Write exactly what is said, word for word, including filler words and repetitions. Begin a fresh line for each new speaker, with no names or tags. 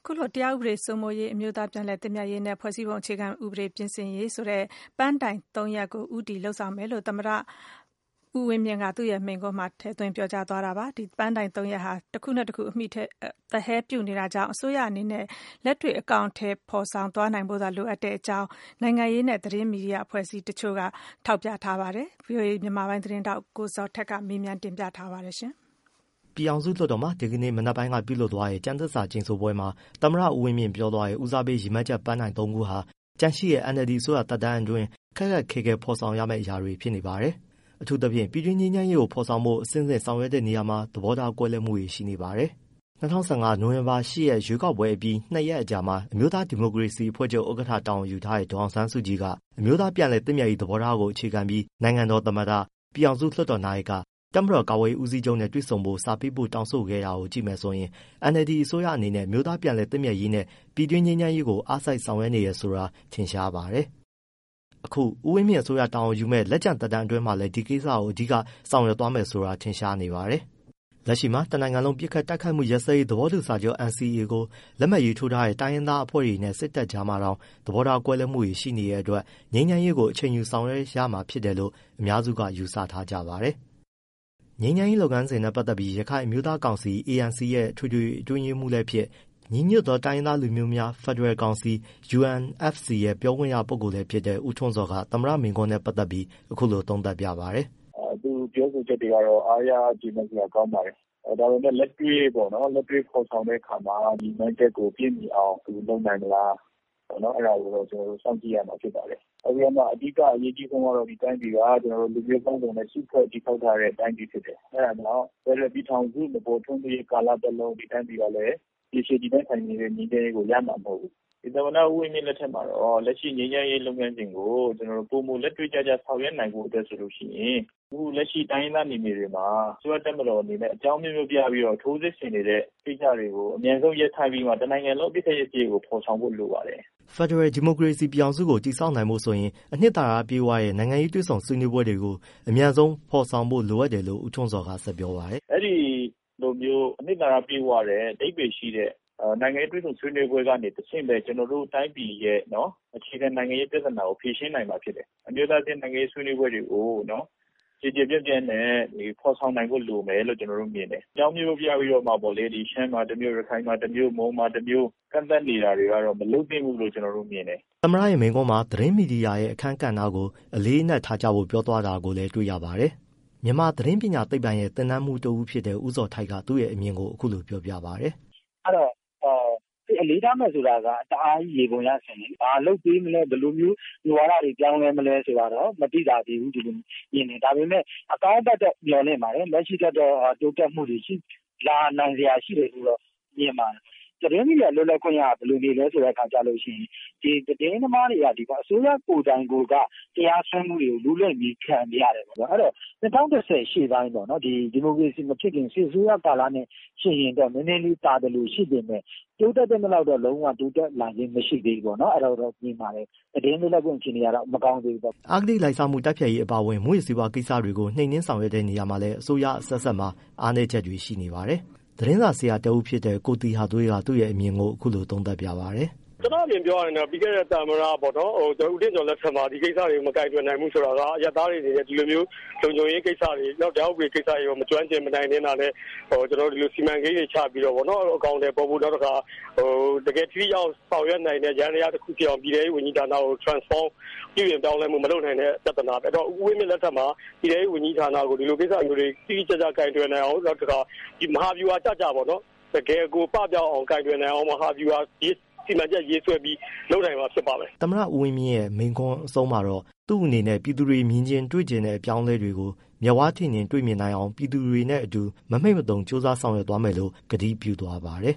ခုလိုတရားဥပဒေစိုးမိုးရေးအမျိုးသားပြန်လည်သင့်မြတ်ရေးနဲ့ဖွဲ့စည်းပုံအခြေခံဥပဒေပြင်ဆင်ရေးဆိုတဲ့ပန်းတိုင်သုံးရပ်ကိုဦးတည်လှုပ်ဆောင်မယ်လို့သမ္မတဦးဝင်းမြင့်ကသူ့ရဲ့မိန့်ခွန်းမှာထည့်သွင်းပြောကြားသွားတာပါဒီပန်းတိုင်သုံးရပ်ဟာတစ်ခုနဲ့တစ်ခုအမိထက်သဟဲပြုနေတာကြောင့်အစိုးရအနေနဲ့လက်တွေ့အကောင့်ထဲပေါ်ဆောင်သွားနိုင်ဖို့သာလိုအပ်တဲ့အကြောင်းနိုင်ငံရေးနဲ့သတင်းမီဒီယာအဖွဲ့အစည်းတချို့ကထောက်ပြထားပါတယ် ဗွီအိုအေ မြန်မာပိုင်းသတင်းတောက်ကိုစောထက်ကမေးမြန်းတင်ပြထားပါတယ်ရှင်
ပြည်အောင်စုလွှတ်တော်မှာဒီကနေ့မနက်ပိုင်းကပြုလုပ်သွားတဲ့ကျန်းသစ္စာကျင်းဆိုပွဲမှာသမ္မတဦးဝင်းမြင့်ပြောသွားတဲ့ဦးစားပေးရည်မှန်းချက်ပန်းတိုင်သုံးခုဟာကြန့်ရှိရဲ့ အန်အယ်လ်ဒီ ဆိုရတပ်တန်းအတွင်းခက်ခက်ခဲခဲဖော်ဆောင်ရမယ့်အရာတွေဖြစ်နေပါတယ်။အထူးသဖြင့်ပြည်တွင်းငြိမ်းချမ်းရေးကိုဖော်ဆောင်ဖို့အစဉ်စဉ်ဆောင်ရွက်တဲ့နေရာမှာသဘောထားကွဲလွဲမှုတွေရှိနေပါတယ်။၂၀၁၅နိုဝင်ဘာ၈ရက်ရွေးကောက်ပွဲအပြီးနှစ်ရက်အကြာမှာအမျိုးသားဒီမိုကရေစီအဖွဲ့ချုပ်ဥက္ကဋ္ဌတာဝန်ယူထားတဲ့ဒေါ်အောင်ဆန်းစုကြည်ကအမျိုးသားပြန်လည်သင့်မြတ်ရေးသဘောထားကိုအခြေခံပြီးနိုင်ငံတော်သမ္မတပြည်အောင်စုလွှတ်တော်နာယကတပ်မတော်ကာကွယ်ရေးဦးစီးချုပ်နဲ့တွေ့ဆုံဖို့စာပေးဖို့တောင်းဆိုခဲ့တာကိုကြည့်မယ်ဆိုရင် အန်အယ်လ်ဒီ အစိုးရအနေနဲ့မျိုးသားပြန်လည်သင့်မြတ်ရေးနဲ့ပြည်တွင်းငြိမ်းချမ်းရေးကိုအားစိုက်ဆောင်ရွက်နေရဆိုတာထင်ရှားပါတယ်။အခုဦးဝင်းမြင့်အစိုးရတာဝန်ယူမဲ့လက်ကျန်သက်တမ်းအတွင်းမှာလည်းဒီကိစ္စကိုအဓိကဆောင်ရွက်သွားမယ်ဆိုတာထင်ရှားနေပါတယ်။လက်ရှိမှာတနိုင်ငံလုံးပြစ်ခတ်တိုက်ခိုက်မှုရပ်စဲရေးသဘောတူစာချုပ် အန်စီအေ ကိုလက်မှတ်ရေးထိုးထားတဲ့တိုင်းရင်းသားအဖွဲ့တွေနဲ့စစ်တပ်ကြားမှာတော့သဘောထားကွဲလွဲမှုတွေရှိနေတဲ့အတွက်ငြိမ်းချမ်းရေးကိုအချိန်ယူဆောင်ရွက်ရမှာဖြစ်တယ်လို့အများစုကယူဆထားကြပါတယ်။ငြိမ်းချမ်းရေးလုပ်ငန်းစဉ်နဲ့ပတ်သက်ပြီးရခိုင်အမျိုးသားကောင်စီ အေ အန် စီ ရဲ့ထွေထွေအတွင်းရေးမှူးလည်းဖြစ်ညီညွတ်သောတိုင်းရင်းသားလူမျိုးများဖက်ဒရယ်ကောင်စီ ယူအန် အက်ဖ် စီ ရဲ့ပြောခွင့်ရပုဂ္ဂိုလ်လည်းဖြစ်တဲ့ဦးထွန်းဇော်ကသမ္မတမိန့်ခွန်းနဲ့ပတ်သက်ပြီးအခုလိုသုံးသပ်ပြပါတယ်
။သူပြောဆိုချက်တွေကတော့အားရကျေနပ်စရာကောင်းပါတယ်။ဒါပေမဲ့လက်တွေ့ပေါ့နော်လက်တွေ့ခေါ်ဆောင်တဲ့အခါမှာဒီမန်ချက်ကိုပြည့်မီအောင်သူလုပ်နိုင်မလားပေါ့နော်အဲ့ဒါကိုတော့ကျွန်တော်တို့စောင့်ကြည့်ရမှာဖြစ်ပါတယ်။အဲဒီမှာအဓိကအရေးကြီးဆုံးကတော့ဒီတိုင်းပြည်ကကျွန်တော်တို့လူမျိုးပေါင်းစုံနဲ့စုဖွဲ့တည်ဆောက်ထားတဲ့တိုင်းပြည်ဖြစ်တယ်။အဲ့ဒါကြောင့်ဘယ်လိုပြည်ထောင်စုမပေါ်ထွန်းသေးကာလတစ်လုံးဒီတိုင်းပြည်ကလည်းဒီရှိဒီတိုင်းဆိုင်နေတဲ့ညီတဲ့ကိုရမှာမဟုတ်ဘူး။ဒီသမ္မတဦးဝင်းမြင့်လက်ထက်မှာတော့လက်ရှိငြိမ်းချမ်းရေးလုပ်ငန်းစဉ်ကိုကျွန်တော်တို့ပုံမူလက်တွေ့ကြကြဆောင်ရွက်နိုင်ဖို့အတွက်ဆိုလို့ရှိရင်အခုလက်ရှိတိုင်းသားနေမျိုးတွေမှာစွတ်တက်မလို့အနေနဲ့အကြောင်းမျိုးမျိုးပြပြီးတော့ထိုးစစ်ဆင်နေတဲ့ကိစ္စတွေကိုအမြန်ဆုံးရပ်ထားပြီးမှတနိုင်ငံလုံးပြည်ထရေးကြေကိုပေါ်ဆောင်ဖို့လိုပါတယ်
။ဖက်ဒရယ်ဒီမိုကရေစီပြည်အောင်စုကိုတည်ဆောက်နိုင်ဖို့ဆိုရင်အနှစ်သာရပြေဝရဲ့နိုင်ငံရေးတွဲဆောင်ဆွေးနွေးပွဲတွေကိုအမြန်ဆုံးပေါ်ဆောင်ဖို့လိုအပ်တယ်လို့ဦးထွန်းစော်ကဆက်ပြောပါတယ်
။အဲ့ဒီလိုမျိုးအနှစ်သာရပြေဝတဲ့ဒိတ်ပေရှိတဲ့နိုင်ငံရေးတွဲဆောင်ဆွေးနွေးပွဲကနေတစ်ဆင့်ပဲကျွန်တော်တို့တိုင်းပြည်ရဲ့နော်အခြေခံနိုင်ငံရေးပြဿနာကိုဖြေရှင်းနိုင်မှာဖြစ်တယ်။အမျိုးသားချင်းနိုင်ငံရေးဆွေးနွေးပွဲတွေကိုနော်ကြည်ကြည်ပြည့်ပြည့်နဲ့ဒီဖော်ဆောင်နိုင်ဖို့လိုမယ်လို့ကျွန်တော်တို့မြင်တယ်။ကြောင်းမျိုးပြပြီးတော့မှပေါ့လေဒီရှမ်းမှာတစ်မျိုးရခိုင်မှာတစ်မျိုးမုံမှာတစ်မျိုးကန့်သက်နေတာတွေကတော့မလုပ်သင့်ဘူးလို့ကျွန်တော်တို့မြင်တယ်
။သမ္မတရဲ့မိန့်ခွန်းမှာသတင်းမီဒီယာရဲ့အခမ်းကဏ္ဍကိုအလေးအနက်ထားကြဖို့ပြောသွားတာကိုလည်းတွေ့ရပါတယ်။မြန်မာသတင်းပညာသိပ္ပံရဲ့သင်တန်းမှုတဦးဖြစ်တဲ့ဦးစောထိုက်ကသူ့ရဲ့အမြင်ကိုအခုလိုပြောပြပါတယ်
။အဲ့တော့အလေးထားမယ်ဆိုတာကတအားကြီးရေပုံရဆင်နေဘာလုပ်ပေးမလဲဘယ်လိုမျိုးညဝါဒတွေပြောင်းလဲမလဲဆိုတာတော့မသိတာသေးဘူးဒီလိုမြင်နေဒါပေမဲ့အကောင့်ဘက်တော့မျှော်လင့်ပါတယ်လက်ရှိတော့တိုးတက်မှုတွေရှိလာနိုင်စရာရှိတယ်လို့တော့မြင်ပါတယ်သတင်းမီဒီယာလွတ်လပ်ခွင့်ရဘယ်လိုနေလဲဆိုတဲ့အခါကျလို့ရှိရင်ဒီသတင်းသမားတွေကဒီကအစိုးရကိုယ်တိုင်ကိုကတရားစွဲမှုတွေကိုလူလက်ပြီးခံရတယ်ပေါ့နော်အဲ့တော့၂၀၁၀ရှေ့ပိုင်းပေါ့နော်ဒီဒီမိုကရေစီမဖြစ်ခင်စစ်အစိုးရကာလနဲ့ရှင်ရင်တော့နည်းနည်းလေးတာတယ်လို့ရှိပေမဲ့တိုးတက်တဲ့မလောက်တော့လုံးဝတိုးတက်လာခြင်းမရှိသေးဘူးပေါ့နော်အဲ့တော့တော့ပြင်ပါတယ်သတင်းလွတ်လပ်ခွင့်အခြေအနေကတော့မကောင်းသေးဘူးပေါ့
အာဂတိလိုက်စားမှုတိုက်ဖျက်ရေးအပါအဝင်မွေးစည်းဝါကိစ္စတွေကိုနှိမ်နင်းဆောင်ရွက်တဲ့နေရာမှာလည်းအစိုးရအဆက်ဆက်မှာအားနည်းချက်တွေရှိနေပါတယ်သတင်းစာဆရာတဦးဖြစ်တဲ့ကိုတီဟာသွေးကသူ့ရဲ့အမြင်ကိုအခုလိုသုံးသပ်ပြပါတယ်
။ကျွန်တော်အမြင်ပြောရရင်တော့ပြီးခဲ့တဲ့တာမရာပေါ့နော်ဟိုကျွန်တော်ဦးတင်ကျော်လက်ထက်မှာဒီကိစ္စတွေမကင်တွယ်နိုင်ဘူးဆိုတာကအရသားတွေနေတဲ့ဒီလိုမျိုးလုံခြုံရေးကိစ္စတွေနောက်တရားဥပဒေကိစ္စတွေရောမကျွမ်းကျင်မနိုင်နေတာနဲ့ဟိုကျွန်တော်ဒီလိုစီမံကိန်းတွေချပြီးတော့ပေါ့နော်အကောင့်တွေပေါ်ဖို့နောက်တစ်ခါဟိုတကယ်ထိရောက်ဆောင်ရွက်နိုင်တဲ့ရန်ရာတစ်ခုဖြစ်အောင်ပြည်ထောင်ဝန်ကြီးဌာနကို transform ပြည်ပြင်ပြောင်းလဲမှုမလုပ်နိုင်တဲ့ပြဿနာပဲတော့ဦးဝင်းမြင့်လက်ထက်မှာပြည်ထောင်ဝန်ကြီးဌာနကိုဒီလိုကိစ္စမျိုးတွေတိကျကျကင်တွယ်နိုင်အောင်နောက်တစ်ခါဒီမဟာဗျူဟာကြကြပေါ့နော်တကယ်ကိုပပြောင်းအောင်ကင်တွယ်နိုင်အောင်မဟာဗျူဟာဒီစီမံချက်ရေးဆွဲပြီးလုပ်နိုင်မှာဖြစ်ပါမယ်
။သမ္မတဦးဝင်းမြင့်ရဲ့မိန့်ခွန်းအဆုံးမှာတော့သူ့အနေနဲ့ပြည်သူတွေမြင်ကျင်တွေ့ကျင်တဲ့အပြောင်းလဲတွေကိုမျက်ဝါးထင်ထင်တွေ့မြင်နိုင်အောင်ပြည်သူတွေနဲ့အတူမမိတ်မတုံစ조사ဆောင်ရွက်သွားမယ်လို့ကတိပြုသွားပါတယ်